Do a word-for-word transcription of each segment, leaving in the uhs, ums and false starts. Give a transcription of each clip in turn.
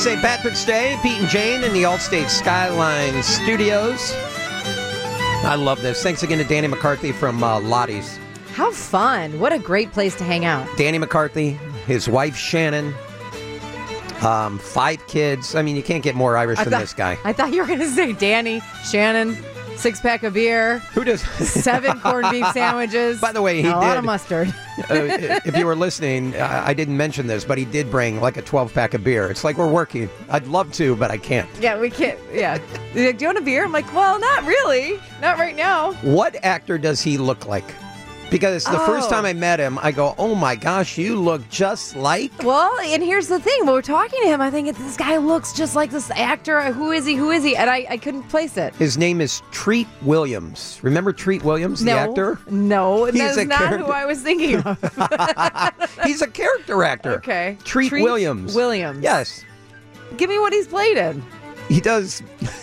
Saint Patrick's Day. Pete and Jane in the Allstate Skyline Studios. I love this. Thanks again to Danny McCarthy from uh, Lottie's. How fun. What a great place to hang out. Danny McCarthy, his wife Shannon, um, five kids. I mean, you can't get more Irish I than thought, this guy. I thought you were going to say Danny, Shannon, six pack of beer. Who does? Seven corned beef sandwiches. By the way, he a did. lot of mustard. uh, if you were listening, I, I didn't mention this, but he did bring like a twelve pack of beer. It's like we're working. I'd love to, but I can't. Yeah, we can't. Yeah. He's like, do you want a beer? I'm like, well, not really. Not right now. What actor does he look like? Because the Oh. first time I met him, I go, oh my gosh, you look just like... Well, and here's the thing. When we're talking to him, I think this guy looks just like this actor. Who is he? Who is he? And I, I couldn't place it. His name is Treat Williams. Remember Treat Williams, the no, actor? No, He's that's a not character- who I was thinking of. He's a character actor. Okay. Treat, Treat Williams. Williams. Yes. Give me what he's played in. He does...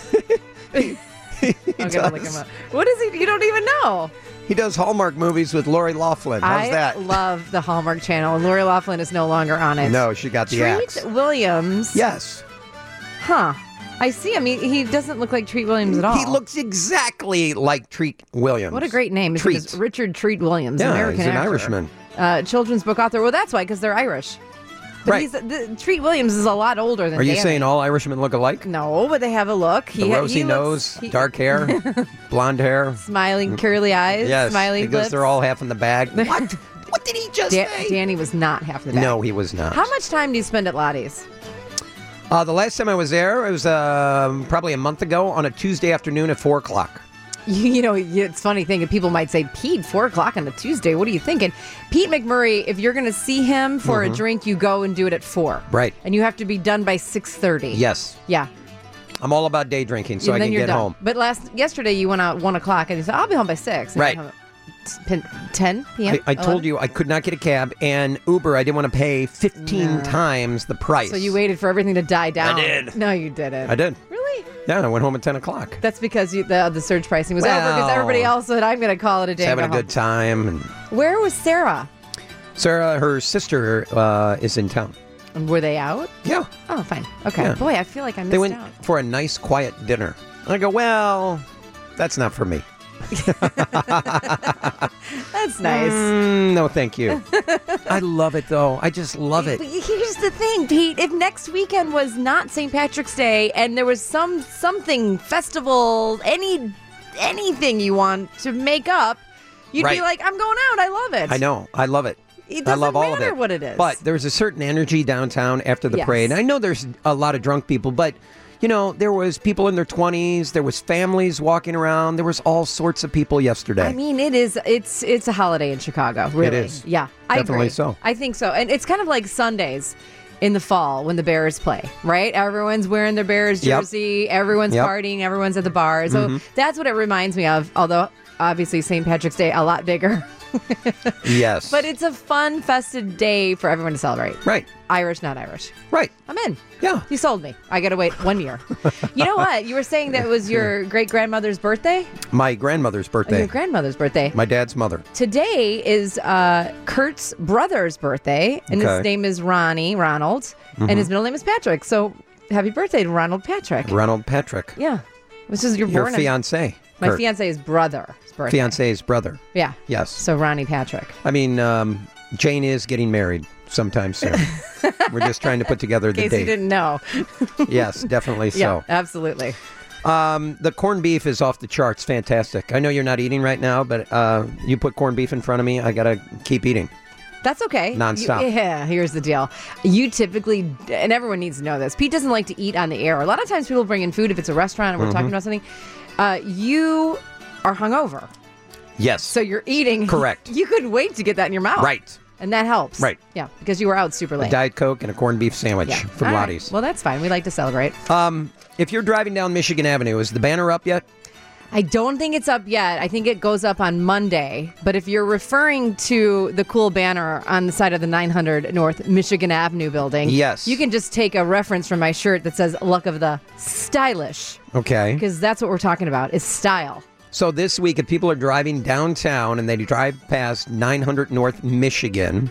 he I'm gonna look does. him up. What is he? You don't even know. He does Hallmark movies with Lori Loughlin. How's I that? love the Hallmark Channel, and Lori Loughlin is no longer on it. No, she got the Treat axe. Williams. Yes. Huh. I see him. He, he doesn't look like Treat Williams at all. He looks exactly like Treat Williams. What a great name. His Treat. name is Richard Treat Williams, Yeah, American he's an actor. Irishman. Uh, children's book author. Well, that's why, because they're Irish. But Right. he's, the, Treat Williams is a lot older than Are you Danny. saying all Irishmen look alike? No, but they have a look. The He, rosy he nose, looks, he- dark hair, blonde hair. smiling, curly eyes, Yes, smiley because lips. they're all half in the bag. What? What did he just Da- say? Danny was not half the bag. No, he was not. How much time do you spend at Lottie's? Uh, the last time I was there, it was um, probably a month ago on a Tuesday afternoon at four o'clock. You, you know, it's funny thing. People might say, Pete, four o'clock on a Tuesday. What are you thinking? Pete McMurray, if you're going to see him for Mm-hmm. a drink, you go and do it at four. Right. And you have to be done by six thirty. Yes. Yeah. I'm all about day drinking so and I then can you're get done. home. But last yesterday, you went out one o'clock and you said, I'll be home by six. And Right. you home at ten p.m.? I, I told you I could not get a cab, and Uber, I didn't want to pay fifteen No. times the price. So you waited for everything to die down. did. No, you didn't. I did. Really? Yeah, I went home at ten o'clock. That's because you, the the surge pricing was over because Well, everybody else said, I'm going to call it a day. Just and having a go good time. And home." Where was Sarah? Sarah, her sister, uh, is in town. And were they out? Yeah. Oh, fine. Okay. Yeah. Boy, I feel like I missed They went out. for a nice, quiet dinner. And I go, well, that's not for me. That's nice. Mm, no, thank you. I love it, though. I just love it. But here's the thing, Pete. If next weekend was not Saint Patrick's Day and there was some something festival, any anything you want to make up, you'd Right. be like, I'm going out. I love it. I know. I love it. It I doesn't love all matter of it. what it is. But there's a certain energy downtown after the Yes. parade. And I know there's a lot of drunk people, but you know, there was people in their twenties, there was families walking around, there was all sorts of people yesterday. I mean, it is. It's it's a holiday in Chicago. Really, is. Yeah, I Definitely agree. so. I think so, and it's kind of like Sundays in the fall when the Bears play. Right? Everyone's wearing their Bears Yep. jersey. Everyone's Yep. partying. Everyone's at the bar. So Mm-hmm. that's what it reminds me of. Although obviously Saint Patrick's Day a lot bigger, yes. but it's a fun, festive day for everyone to celebrate. right. Irish, not Irish. Right. I'm in. Yeah. You sold me. I got to wait one year. You know what? You were saying that it was your great grandmother's birthday. My grandmother's birthday. Your grandmother's birthday. My dad's mother. Today is uh, Kurt's brother's birthday, and Okay. his name is Ronnie, Ronald, and his middle name is Patrick. So happy birthday to Ronald Patrick. Ronald Patrick. Yeah. This is your Your born. fiance. My Kurt. fiance's brother's birthday. Fiance's brother. Yeah. Yes. So Ronnie Patrick. I mean, um, Jane is getting married sometime soon. We're just trying to put together In the case date. you didn't know. Yes, definitely Yeah, so. absolutely. Um, the corned beef is off the charts. Fantastic. I know you're not eating right now, but uh, you put corned beef in front of me, I got to keep eating. That's okay. Nonstop. You- yeah, here's the deal. You typically, and everyone needs to know this, Pete doesn't like to eat on the air. A lot of times people bring in food if it's a restaurant and we're Mm-hmm. talking about something. Uh, you are hungover. Yes. So you're eating. Correct. You couldn't wait to get that in your mouth. Right. And that helps. Right. Yeah, because you were out super A late. Diet Coke and a corned beef sandwich Yeah. from All right. Lottie's. Well, that's fine. We like to celebrate. Um, if you're driving down Michigan Avenue, is the banner up yet? I don't think it's up yet. I think it goes up on Monday. But if you're referring to the cool banner on the side of the nine hundred North Michigan Avenue building, Yes. you can just take a reference from my shirt that says "Luck of the Stylish," Okay. because that's what we're talking about. Is style. So this week, if people are driving downtown and they drive past nine hundred North Michigan,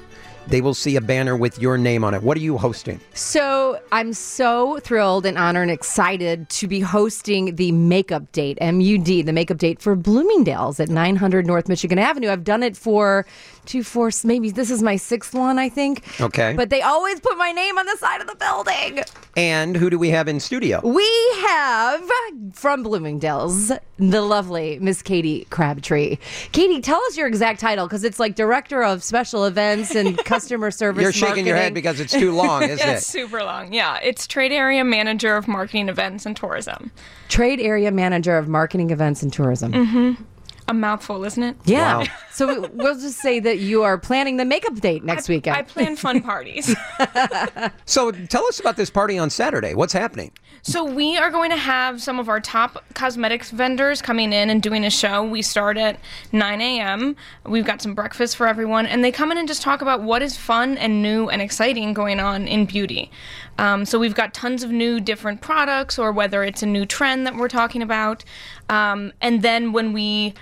they will see a banner with your name on it. What are you hosting? So I'm so thrilled and honored and excited to be hosting the Makeup Date, M U D, the Makeup Date for Bloomingdale's at nine hundred North Michigan Avenue. I've done it for two, four, maybe this is my sixth one, I think. Okay. But they always put my name on the side of the building. And who do we have in studio? We have, from Bloomingdale's, the lovely Miss Katie Crabtree. Katie, tell us your exact title, because it's like Director of Special Events and Customer Service You're shaking Marketing. your head because it's too long, isn't It's it? super long. Yeah, it's Trade Area Manager of Marketing Events and Tourism. Trade Area Manager of Marketing Events and Tourism. Mm-hmm. A mouthful, isn't it? Yeah. Wow. So we'll just say that you are planning the makeup date next I, weekend. I plan fun parties. So tell us about this party on Saturday. What's happening? So we are going to have some of our top cosmetics vendors coming in and doing a show. We start at nine a.m. We've got some breakfast for everyone, and they come in and just talk about what is fun and new and exciting going on in beauty. Um, so we've got tons of new different products, or whether it's a new trend that we're talking about. Um, and then when we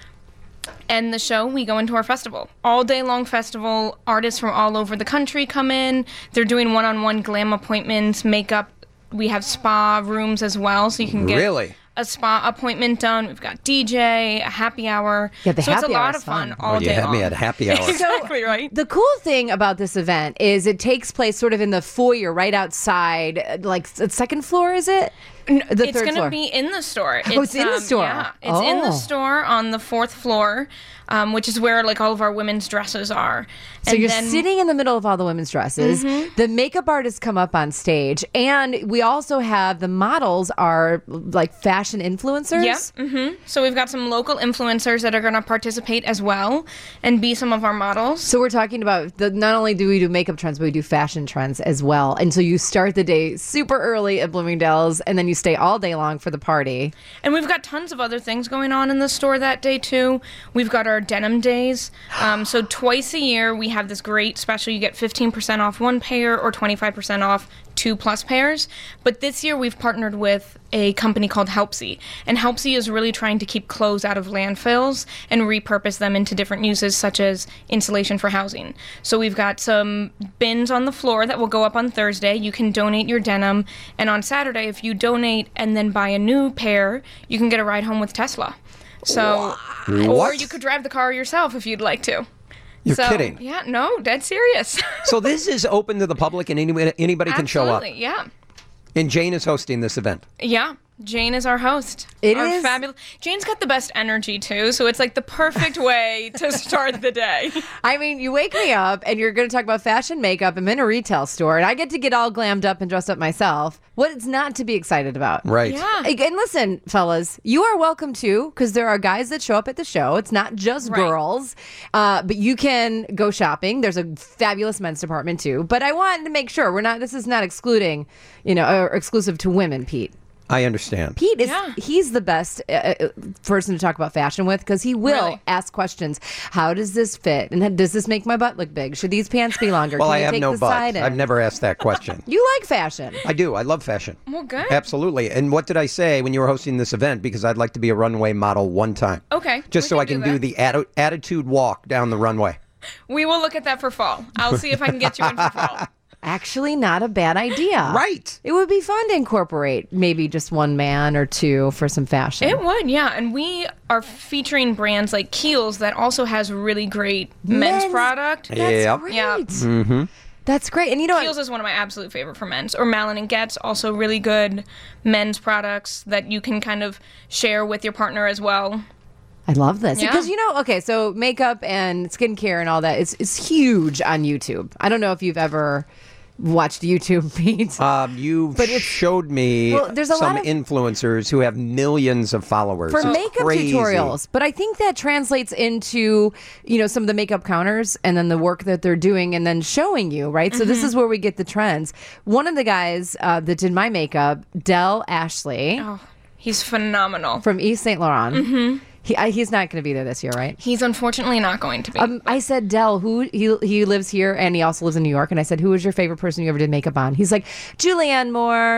end the show, we go into our festival. All day long festival. Artists from all over the country come in. They're doing one-on-one glam appointments, makeup. We have spa rooms as well, so you can get Really? a spa appointment done. We've got D J, a happy hour. Yeah, the so it's happy a hour lot is of fun, fun. all Well, you day had long. me at happy hour. Exactly right. The cool thing about this event is it takes place sort of in the foyer right outside, like the second floor, is it? N- The it's third going to floor. be in the store. Oh, it's in the um, store. Yeah, it's in Oh. the store on the fourth floor, um, which is where like all of our women's dresses are. So And you're then- sitting in the middle of all the women's dresses. The makeup artists come up on stage, and we also have the models are like fashion influencers. Yeah. hmm So we've got some local influencers that are going to participate as well and be some of our models. So we're talking about the, not only do we do makeup trends, but we do fashion trends as well. And so you start the day super early at Bloomingdale's, and then you stay all day long for the party. And we've got tons of other things going on in the store that day, too. We've got our denim days. Um, so twice a year, we have this great special. You get fifteen percent off one pair or twenty-five percent off two plus pairs. But this year, we've partnered with a company called Helpsy. And Helpsy is really trying to keep clothes out of landfills and repurpose them into different uses, such as insulation for housing. So we've got some bins on the floor that will go up on Thursday. You can donate your denim. And on Saturday, if you donate and then buy a new pair, you can get a ride home with Tesla. So, or What? you could drive the car yourself if you'd like to. You're So, kidding. Yeah, no, dead serious. So this is open to the public and anybody, anybody can show up. Absolutely, yeah. And Jane is hosting this event. Yeah. Jane is our host. It our is? fabulous. Jane's got the best energy too, so it's like the perfect way to start the day. I mean, you wake me up and you're going to talk about fashion makeup. I'm in a retail store and I get to get all glammed up and dressed up myself. What's not to be excited about? Right. Yeah. And listen, fellas, you are welcome too, because there are guys that show up at the show. It's not just Right. girls, uh, but you can go shopping. There's a fabulous men's department too. But I wanted to make sure we're not. This is not excluding, you know, or exclusive to women, Pete. I understand. Pete is Yeah. he's the best uh, uh, person to talk about fashion with because he will Really? ask questions. How does this fit? And does this make my butt look big? Should these pants be longer? Well, Can I you have take no the butt. side in? I've never asked that question. You like fashion. I do. I love fashion. Well, good. Absolutely. And what did I say when you were hosting this event? Because I'd like to be a runway model one time. Okay. Just we so I can do, that. the atti- attitude walk down the runway. We will look at that for fall. I'll see if I can get you in for fall. Actually, not a bad idea. Right. It would be fun to incorporate maybe just one man or two for some fashion. It would, yeah. And we are featuring brands like Kiehl's that also has really great men's, Men's- product. That's Yep. great. Yeah. Mm-hmm. That's great. And you know what? Kiehl's is one of my absolute favorite for men's. Or Malin and Getz, also really good men's products that you can kind of share with your partner as well. I love this Yeah. because you know, okay, so makeup and skincare and all that is is huge on YouTube. I don't know if you've ever watched YouTube feeds. Um, you But it's- showed me Well, there's a some lot of- influencers who have millions of followers. for It's makeup crazy. tutorials, but I think that translates into, you know, some of the makeup counters and then the work that they're doing and then showing you, right? So this is where we get the trends. One of the guys uh, that did my makeup, Del Ashley Oh, he's phenomenal. from East Saint Laurent. Mm-hmm. He, I, he's not going to be there this year, right? He's unfortunately not going to be. Um, I said, Del, who he he lives here and he also lives in New York. And I said, who was your favorite person you ever did makeup on? He's like, Julianne Moore.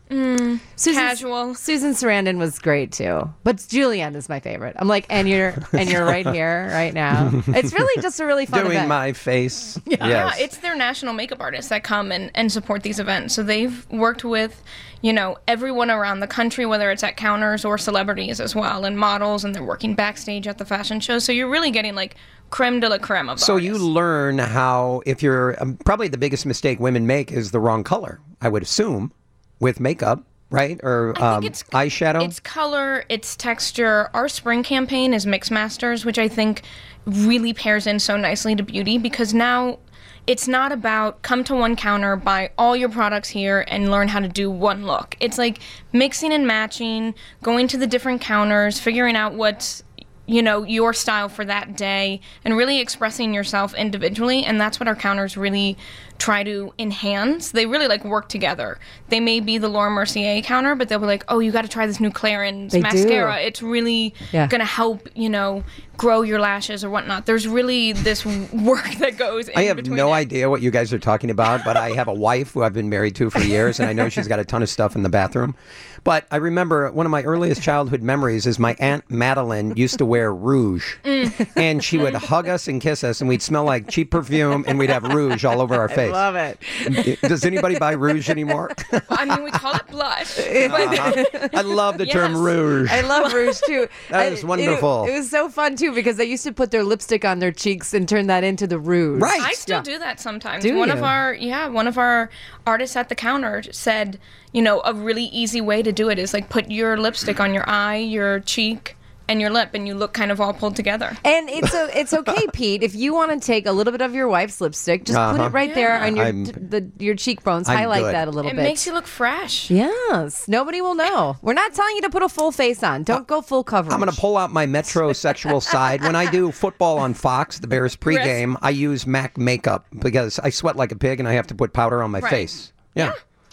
Mm, Susan, casual. Susan Sarandon was great too, but Julianne is my favorite. I'm like, and you're and you're right here, right now. It's really just a really fun Doing event. my face. Yeah, Yes. it's their national makeup artists that come and, and support these events. So they've worked with, you know, everyone around the country, whether it's at counters or celebrities as well, and models, and they're working backstage at the fashion show. So you're really getting like creme de la creme of the So artists. you learn how, if you're, um, probably the biggest mistake women make is the wrong color, I would assume, with makeup, right? Or I um, think it's eyeshadow? It's color, it's texture. Our spring campaign is Mix Masters, which I think really pairs in so nicely to beauty, because now it's not about come to one counter, buy all your products here, and learn how to do one look. It's like mixing and matching, going to the different counters, figuring out what's, you know, your style for that day, and really expressing yourself individually. And that's what our counters really try to enhance. They really like work together. They may be the Laura Mercier counter, but they'll be like, oh, you got to try this new Clarins They mascara. do. It's really Yeah. going to help, you know, grow your lashes or whatnot. There's really this work that goes in I have between no it. idea what you guys are talking about, but I have a wife who I've been married to for years, and I know she's got a ton of stuff in the bathroom. But I remember one of my earliest childhood memories is my Aunt Madeline used to wear rouge. Mm. And she would hug us and kiss us, and we'd smell like cheap perfume, and we'd have rouge all over our face. Love it. Does anybody buy rouge anymore? I mean, we call it blush. Uh-huh. I love the term Yes. rouge. I love rouge too. That I- is wonderful. It, it was so fun too because they used to put their lipstick on their cheeks and turn that into the rouge. Right. I still Yeah. do that sometimes. Do one you? of our yeah, one of our artists at the counter said, you know, a really easy way to do it is like put your lipstick on your eye, your cheek, and your lip, and you look kind of all pulled together. And it's a, it's okay, Pete. If you want to take a little bit of your wife's lipstick, just put Uh-huh. it right there Yeah. on your I'm- the, your cheekbones. I'm Highlight good. that a little It bit. makes you look fresh. Yes, nobody will know. We're not telling you to put a full face on. Don't go full coverage. I'm going to pull out my metrosexual side. When I do football on Fox, the Bears pregame, I use MAC makeup because I sweat like a pig and I have to put powder on my Right. face. Yeah.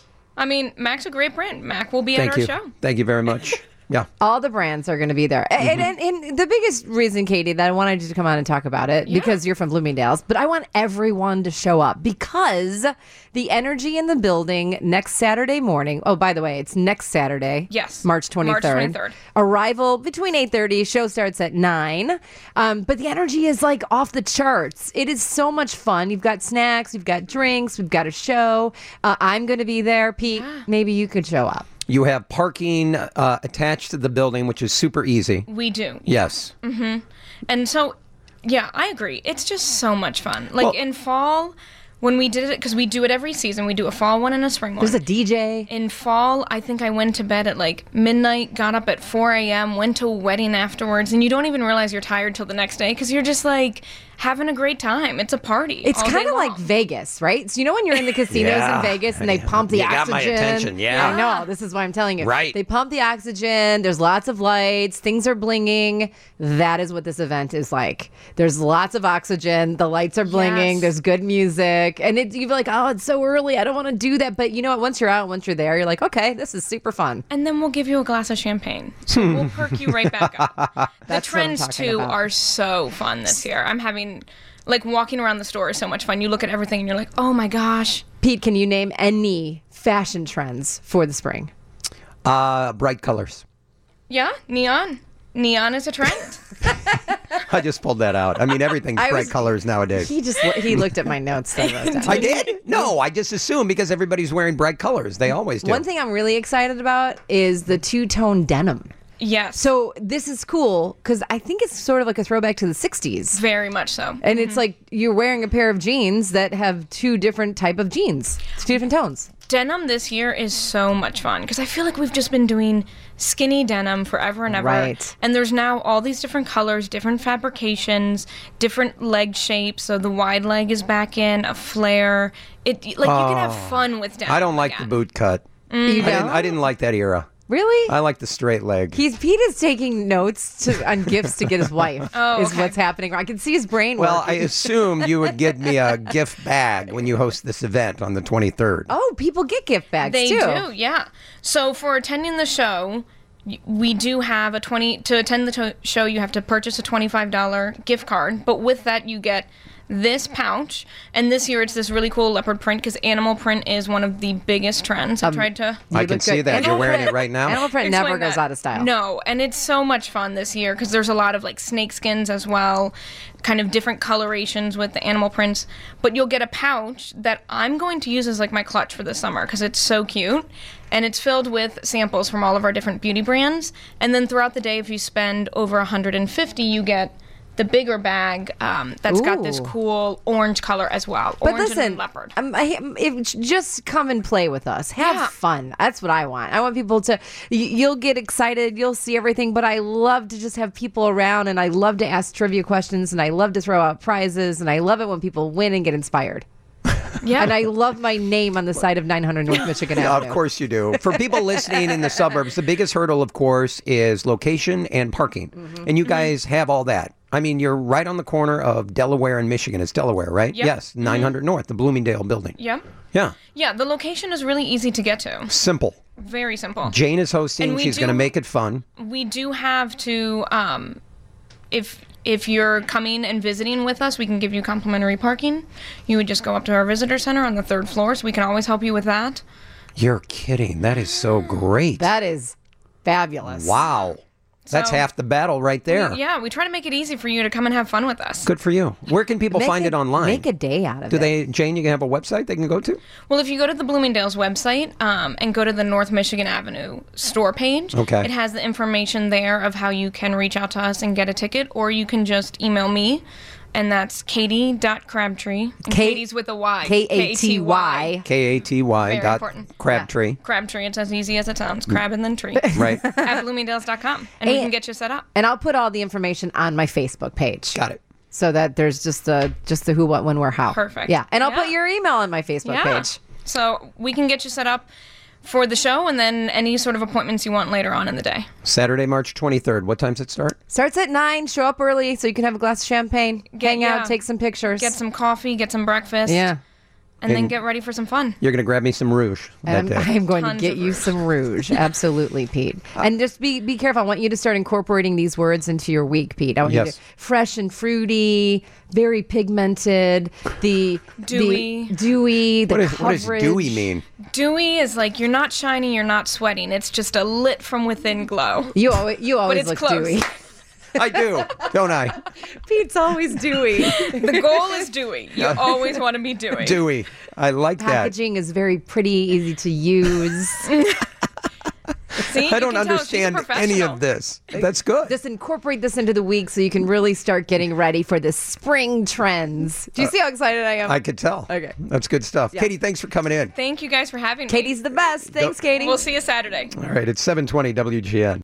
I mean, Mac's a great brand. Mac will be Thank at our you. show. Thank you very much. Yeah. All the brands are going to be there. And, and, and the biggest reason, Katie, that I wanted you to come on and talk about it, Yeah. because you're from Bloomingdale's, but I want everyone to show up because the energy in the building next Saturday morning. Oh, by the way, it's next Saturday. Yes. March twenty-third. March twenty-third. Arrival between eight thirty. Show starts at nine. Um, but the energy is like off the charts. It is so much fun. You've got snacks, you've got drinks, we've got a show. Uh, I'm going to be there. Pete, maybe you could show up. You have parking uh, attached to the building, which is super easy. We do. Yes. And so, yeah, I agree. It's just so much fun. Like Well- in fall, when we did it, because we do it every season, we do a fall one and a spring one. There's a D J. In fall, I think I went to bed at like midnight, got up at four a.m., went to a wedding afterwards, and you don't even realize you're tired till the next day because you're just like having a great time. It's a party. It's all day kind of like long. Vegas, right? So you know when you're in the casinos Yeah. in Vegas and they pump the You oxygen. got my attention, yeah. I know. This is why I'm telling you. Right. They pump the oxygen. There's lots of lights. Things are blinging. That is what this event is like. There's lots of oxygen. The lights are blinging. Yes. There's good music, and it, you're like, oh, it's so early. I don't want to do that. But you know what? Once you're out, once you're there, you're like, okay, this is super fun. And then we'll give you a glass of champagne. So we'll perk you right back up. The That's what I'm trends, talking too, about. are so fun this year. I'm having, like, walking around the store is so much fun. You look at everything and you're like, oh my gosh. Pete, can you name any fashion trends for the spring? Uh, bright colors. Yeah, neon. Neon is a trend. I just pulled that out. I mean, everything's I bright was- colors nowadays. He just he looked at my notes. That I wrote down. I did? No, I just assumed because everybody's wearing bright colors. They always do. One thing I'm really excited about is the two-tone denim. Yes. So this is cool because I think it's sort of like a throwback to the sixties. Very much so. And it's like you're wearing a pair of jeans that have two different type of jeans, two different tones. Denim this year is so much fun because I feel like we've just been doing skinny denim forever and ever. Right. And there's now all these different colors, different fabrications, different leg shapes. So the wide leg is back in, a flare. It like you can have fun with denim. I don't like the again. boot cut. You I didn't, know? I didn't like that era. Really? I like the straight leg. He's Pete is taking notes to, on gifts to get his wife. Oh, is okay. what's happening. I can see his brain. Well, I working. assumed you would give me a gift bag when you host this event on the twenty-third. oh, people get gift bags They too. do, yeah. So for attending the show, y- we do have a twenty to attend the to- show. You have to purchase a twenty-five dollars gift card, but with that you get this pouch, and this year it's this really cool leopard print because animal print is one of the biggest trends. I tried to. I You can look see good. that. Animal You're wearing print- it right now. Animal print Explain never goes that. out of style. No, and it's so much fun this year because there's a lot of like snake skins as well, kind of different colorations with the animal prints. But you'll get a pouch that I'm going to use as like my clutch for the summer because it's so cute. And it's filled with samples from all of our different beauty brands. And then throughout the day, if you spend over one hundred fifty, you get the bigger bag um, that's got this Ooh. cool orange color as well. But Orange listen, and leopard. um, I, if, just come and play with us. Have Yeah. fun. That's what I want. I want people to, y- you'll get excited, you'll see everything, but I love to just have people around, and I love to ask trivia questions, and I love to throw out prizes, and I love it when people win and get inspired. Yeah. And I love my name on the side of nine hundred North Michigan Yeah, Avenue. of course you do. For people listening in the suburbs, the biggest hurdle, of course, is location and parking. Mm-hmm. And you guys have all that. I mean, you're right on the corner of Delaware and Michigan. It's Delaware, right? Yep. Yes, nine hundred North, the Bloomingdale building. yeah. Yeah, Yeah, the location is really easy to get to. simple. Very simple. Jane is hosting. And we She's going to do- make it fun. We do have to um if if you're coming and visiting with us, we can give you complimentary parking. You would just go up to our visitor center on the third floor, so we can always help you with that. You're kidding. That is so great. That is fabulous. Wow. That's So- half the battle right there. Yeah, we try to make it easy for you to come and have fun with us. Good for you. Where can people Make find it, online? Make a day out of Do it. they, Jane, you have a website they can go to? Well, if you go to the Bloomingdale's website um, and go to the North Michigan Avenue store page, Okay. it has the information there of how you can reach out to us and get a ticket, or you can just email me, and that's katie.crabtree. And K- Katie's with a Y. K A T Y. K A T Y Very dot important. Crabtree. Crabtree, it's as easy as it sounds. Crab and then tree. Right. At bloomingdales dot com, and we And- can get you set up. And I'll put all the information on my Facebook page. Got it. So that there's just the just the who, what, when, where, how. Perfect. Yeah. And I'll Yeah. put your email on my Facebook Yeah. page. So we can get you set up for the show and then any sort of appointments you want later on in the day. Saturday, March twenty-third. What time's it start? Starts at nine. Show up early so you can have a glass of champagne, Get- hang yeah. out, take some pictures. Get some coffee, get some breakfast. yeah. And, then And- get ready for some fun. You're going to grab me some rouge that I'm, day. I'm going to Tons get of you rouge. some rouge. Absolutely, Pete. And just be be careful. I want you to start incorporating these words into your week, Pete. I want you Yes. to fresh and fruity, very pigmented, the Dewy. the dewy, the What, is, what does coverage. dewy mean? Dewy is like you're not shiny, you're not sweating. It's just a lit from within glow. You always, you always it's look close. dewy. I do, don't I? Pete's always dewy. The goal is dewy. You always want to be dewy. Dewy. I like that. Packaging is very pretty, easy to use. See, I You don't can tell she's a understand any professional. of this. That's good. Just incorporate this into the week so you can really start getting ready for the spring trends. Do you see how excited I am? I could tell. Okay. That's good stuff. Katie, thanks for coming in. Thank you guys for having me. Katie's the best. Thanks, Katie. We'll see you Saturday. All right, it's seven twenty W G N.